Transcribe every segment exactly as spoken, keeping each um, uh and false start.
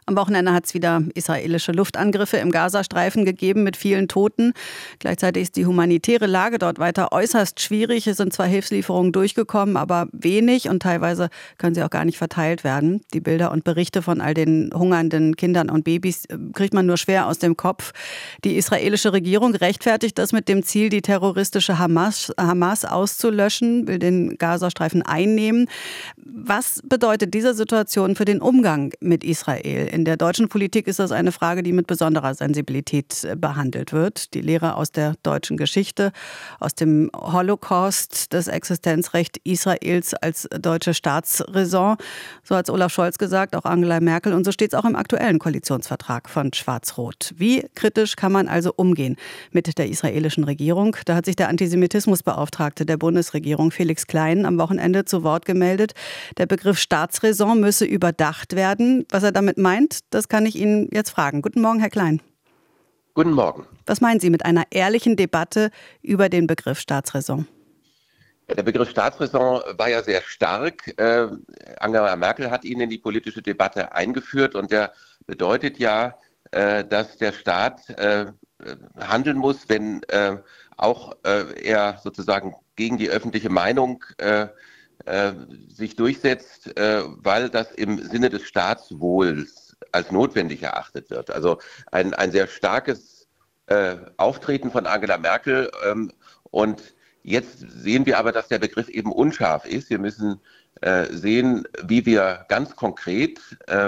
Am Wochenende hat es wieder israelische Luftangriffe im Gazastreifen gegeben mit vielen Toten. Gleichzeitig ist die humanitäre Lage dort weiter äußerst schwierig. Es sind zwar Hilfslieferungen durchgekommen, aber wenig und teilweise können sie auch gar nicht verteilt werden. Die Bilder und Berichte von all den hungernden Kindern und Babys kriegt man nur schwer aus dem Kopf. Die israelische Regierung rechtfertigt das mit dem Ziel, die terroristische Hamas, Hamas auszulöschen, will den Gazastreifen einnehmen. Was bedeutet diese Situation für den Umgang mit Israel? In der deutschen Politik ist das eine Frage, die mit besonderer Sensibilität behandelt wird. Die Lehre aus der deutschen Geschichte, aus dem Holocaust, das Existenzrecht Israels als deutsche Staatsräson. So hat es Olaf Scholz gesagt, auch Angela Merkel. Und so steht es auch im aktuellen Koalitionsvertrag von Schwarz-Rot. Wie kritisch kann man also umgehen mit der israelischen Regierung? Da hat sich der Antisemitismusbeauftragte der Bundesregierung Felix Klein am Wochenende zu Wort gemeldet. Der Begriff Staatsräson müsse überdacht werden. Was er damit meint, das kann ich Ihnen jetzt fragen. Guten Morgen, Herr Klein. Guten Morgen. Was meinen Sie mit einer ehrlichen Debatte über den Begriff Staatsräson? Der Begriff Staatsräson war ja sehr stark. Äh, Angela Merkel hat ihn in die politische Debatte eingeführt und der bedeutet ja, äh, dass der Staat äh, handeln muss, wenn äh, auch äh, er sozusagen gegen die öffentliche Meinung äh, äh, sich durchsetzt, äh, weil das im Sinne des Staatswohls als notwendig erachtet wird. Also ein, ein sehr starkes äh, Auftreten von Angela Merkel. Ähm, und jetzt sehen wir aber, dass der Begriff eben unscharf ist. Wir müssen äh, sehen, wie wir ganz konkret äh,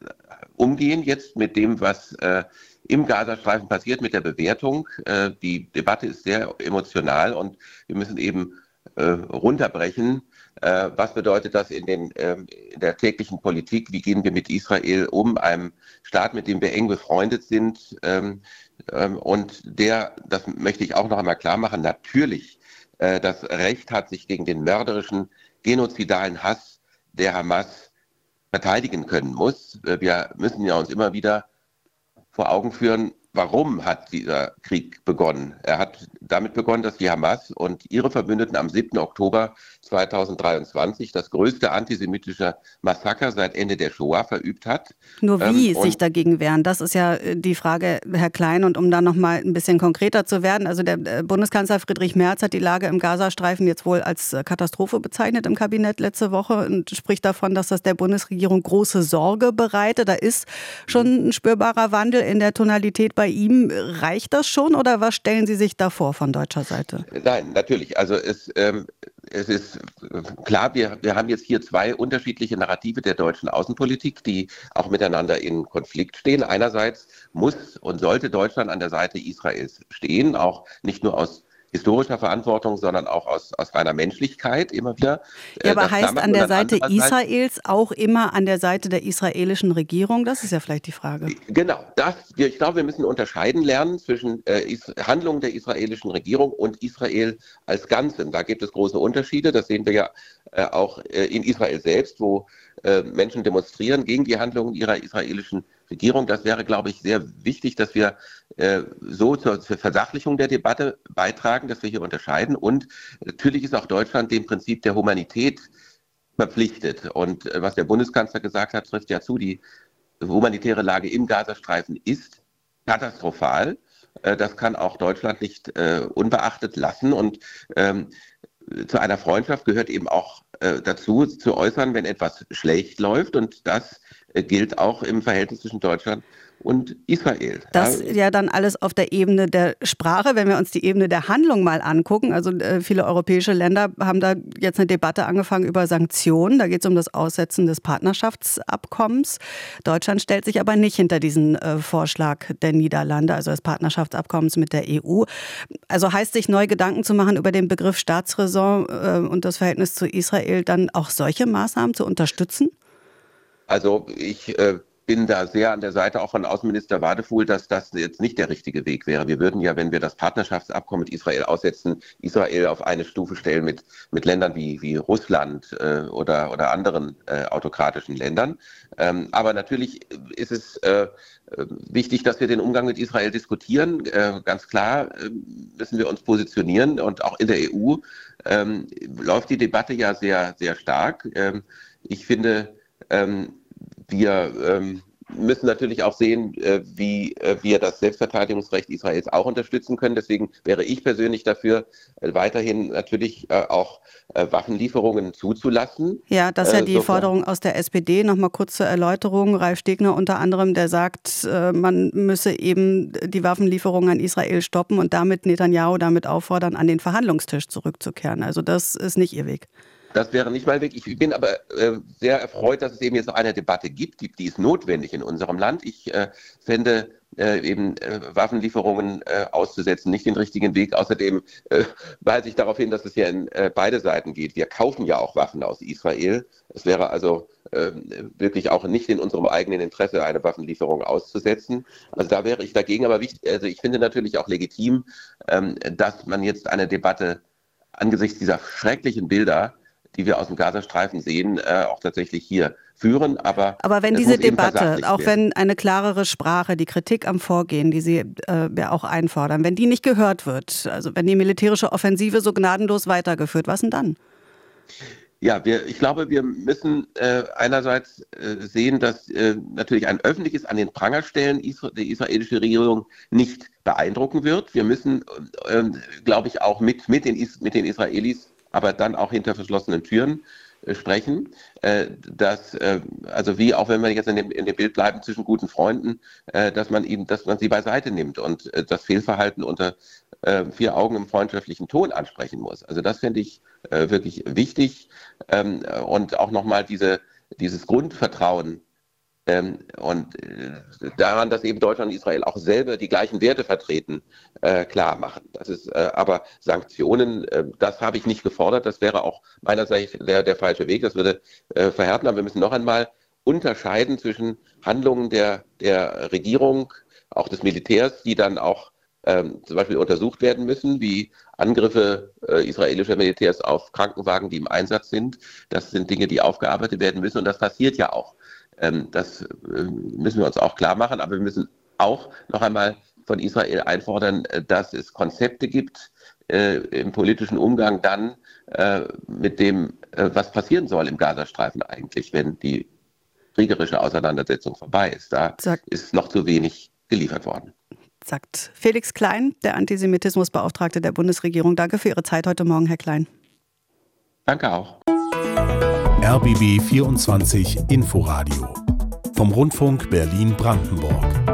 umgehen jetzt mit dem, was äh, im Gazastreifen passiert, mit der Bewertung. Äh, die Debatte ist sehr emotional und wir müssen eben äh, runterbrechen. Äh, was bedeutet das in, den, ähm, in der täglichen Politik? Wie gehen wir mit Israel um, einem Staat, mit dem wir eng befreundet sind? Ähm, ähm, und der, das möchte ich auch noch einmal klar machen, natürlich äh, das Recht hat, sich gegen den mörderischen, genozidalen Hass der Hamas verteidigen können muss. Äh, wir müssen ja uns immer wieder vor Augen führen, warum hat dieser Krieg begonnen? Er hat damit begonnen, dass die Hamas und ihre Verbündeten am siebten Oktober zweitausenddreiundzwanzig das größte antisemitische Massaker seit Ende der Shoah verübt hat. Nur wie ähm, sich dagegen wehren, das ist ja die Frage, Herr Klein. Und um da noch mal ein bisschen konkreter zu werden, also der Bundeskanzler Friedrich Merz hat die Lage im Gazastreifen jetzt wohl als Katastrophe bezeichnet im Kabinett letzte Woche und spricht davon, dass das der Bundesregierung große Sorge bereitet. Da ist schon ein spürbarer Wandel in der Tonalität bei ihm. Reicht das schon oder was stellen Sie sich da vor von deutscher Seite? Nein, natürlich. Also es, ähm, es ist klar, wir, wir haben jetzt hier zwei unterschiedliche Narrative der deutschen Außenpolitik, die auch miteinander in Konflikt stehen. Einerseits muss und sollte Deutschland an der Seite Israels stehen, auch nicht nur aus historischer Verantwortung, sondern auch aus, aus reiner Menschlichkeit immer wieder. Ja, aber heißt an der Seite Israels auch immer an der Seite der israelischen Regierung? Das ist ja vielleicht die Frage. Genau, das, ich glaube, wir müssen unterscheiden lernen zwischen äh, Handlungen der israelischen Regierung und Israel als Ganzem. Da gibt es große Unterschiede, das sehen wir ja äh, auch äh, in Israel selbst, wo äh, Menschen demonstrieren gegen die Handlungen ihrer israelischen Regierung. Das wäre, glaube ich, sehr wichtig, dass wir äh, so zur, zur Versachlichung der Debatte beitragen, dass wir hier unterscheiden. Und natürlich ist auch Deutschland dem Prinzip der Humanität verpflichtet. Und äh, was der Bundeskanzler gesagt hat, trifft ja zu. Die humanitäre Lage im Gazastreifen ist katastrophal. Äh, das kann auch Deutschland nicht äh, unbeachtet lassen. Und ähm, zu einer Freundschaft gehört eben auch äh, dazu, zu äußern, wenn etwas schlecht läuft. Und das äh, gilt auch im Verhältnis zwischen Deutschland und Israel. Das ja dann alles auf der Ebene der Sprache. Wenn wir uns die Ebene der Handlung mal angucken, also äh, viele europäische Länder haben da jetzt eine Debatte angefangen über Sanktionen. Da geht es um das Aussetzen des Partnerschaftsabkommens. Deutschland stellt sich aber nicht hinter diesen äh, Vorschlag der Niederlande, also des Partnerschaftsabkommens mit der E U. Also heißt sich neu Gedanken zu machen über den Begriff Staatsräson äh, und das Verhältnis zu Israel, dann auch solche Maßnahmen zu unterstützen? Also ich äh bin da sehr an der Seite auch von Außenminister Wadefuhl, dass das jetzt nicht der richtige Weg wäre. Wir würden ja, wenn wir das Partnerschaftsabkommen mit Israel aussetzen, Israel auf eine Stufe stellen mit, mit Ländern wie, wie Russland äh, oder, oder anderen äh, autokratischen Ländern. Ähm, aber natürlich ist es äh, wichtig, dass wir den Umgang mit Israel diskutieren. Äh, ganz klar äh, müssen wir uns positionieren und auch in der E U ähm, läuft die Debatte ja sehr, sehr stark. Ähm, ich finde, ähm, Wir ähm, müssen natürlich auch sehen, wie wir das Selbstverteidigungsrecht Israels auch unterstützen können. Deswegen wäre ich persönlich dafür, weiterhin natürlich auch Waffenlieferungen zuzulassen. Ja, das ist ja die Forderung aus der S P D. Nochmal kurz zur Erläuterung. Ralf Stegner unter anderem, der sagt, man müsse eben die Waffenlieferungen an Israel stoppen und damit Netanyahu damit auffordern, an den Verhandlungstisch zurückzukehren. Also das ist nicht ihr Weg. Das wäre nicht mein Weg. Ich bin aber äh, sehr erfreut, dass es eben jetzt noch eine Debatte gibt, die, die ist notwendig in unserem Land. Ich äh, fände äh, eben äh, Waffenlieferungen äh, auszusetzen nicht den richtigen Weg. Außerdem äh, weise ich darauf hin, dass es hier in äh, beide Seiten geht. Wir kaufen ja auch Waffen aus Israel. Es wäre also äh, wirklich auch nicht in unserem eigenen Interesse, eine Waffenlieferung auszusetzen. Also da wäre ich dagegen. Aber wichtig, also ich finde natürlich auch legitim, ähm, dass man jetzt eine Debatte angesichts dieser schrecklichen Bilder, die wir aus dem Gazastreifen sehen, äh, auch tatsächlich hier führen. Aber, Aber wenn diese Debatte, auch wenn eine klarere Sprache, die Kritik am Vorgehen, die Sie äh, ja auch einfordern, wenn die nicht gehört wird, also wenn die militärische Offensive so gnadenlos weitergeführt, was denn dann? Ja, wir, ich glaube, wir müssen äh, einerseits äh, sehen, dass äh, natürlich ein öffentliches an den Pranger stellen Isra- die israelische Regierung nicht beeindrucken wird. Wir müssen, äh, glaube ich, auch mit, mit, den Is- mit den Israelis, aber dann auch hinter verschlossenen Türen äh, sprechen. Äh, dass, äh, also wie, auch wenn wir jetzt in dem, in dem Bild bleiben zwischen guten Freunden, äh, dass man eben, dass man sie beiseite nimmt und äh, das Fehlverhalten unter äh, vier Augen im freundschaftlichen Ton ansprechen muss. Also das finde ich äh, wirklich wichtig. Ähm, und auch nochmal diese, dieses Grundvertrauen Ähm, und äh, daran, dass eben Deutschland und Israel auch selber die gleichen Werte vertreten, äh, klar machen. Das ist äh, aber Sanktionen, äh, das habe ich nicht gefordert. Das wäre auch meinerseits der, der falsche Weg. Das würde äh, verhärten. Aber wir müssen noch einmal unterscheiden zwischen Handlungen der, der Regierung, auch des Militärs, die dann auch ähm, zum Beispiel untersucht werden müssen, wie Angriffe äh, israelischer Militärs auf Krankenwagen, die im Einsatz sind. Das sind Dinge, die aufgearbeitet werden müssen. Und das passiert ja auch. Das müssen wir uns auch klar machen, aber wir müssen auch noch einmal von Israel einfordern, dass es Konzepte gibt äh, im politischen Umgang dann äh, mit dem, äh, was passieren soll im Gazastreifen eigentlich, wenn die kriegerische Auseinandersetzung vorbei ist. Da sagt, ist noch zu wenig geliefert worden. Sagt Felix Klein, der Antisemitismusbeauftragte der Bundesregierung. Danke für Ihre Zeit heute Morgen, Herr Klein. Danke auch. R B B vierundzwanzig Inforadio vom Rundfunk Berlin-Brandenburg.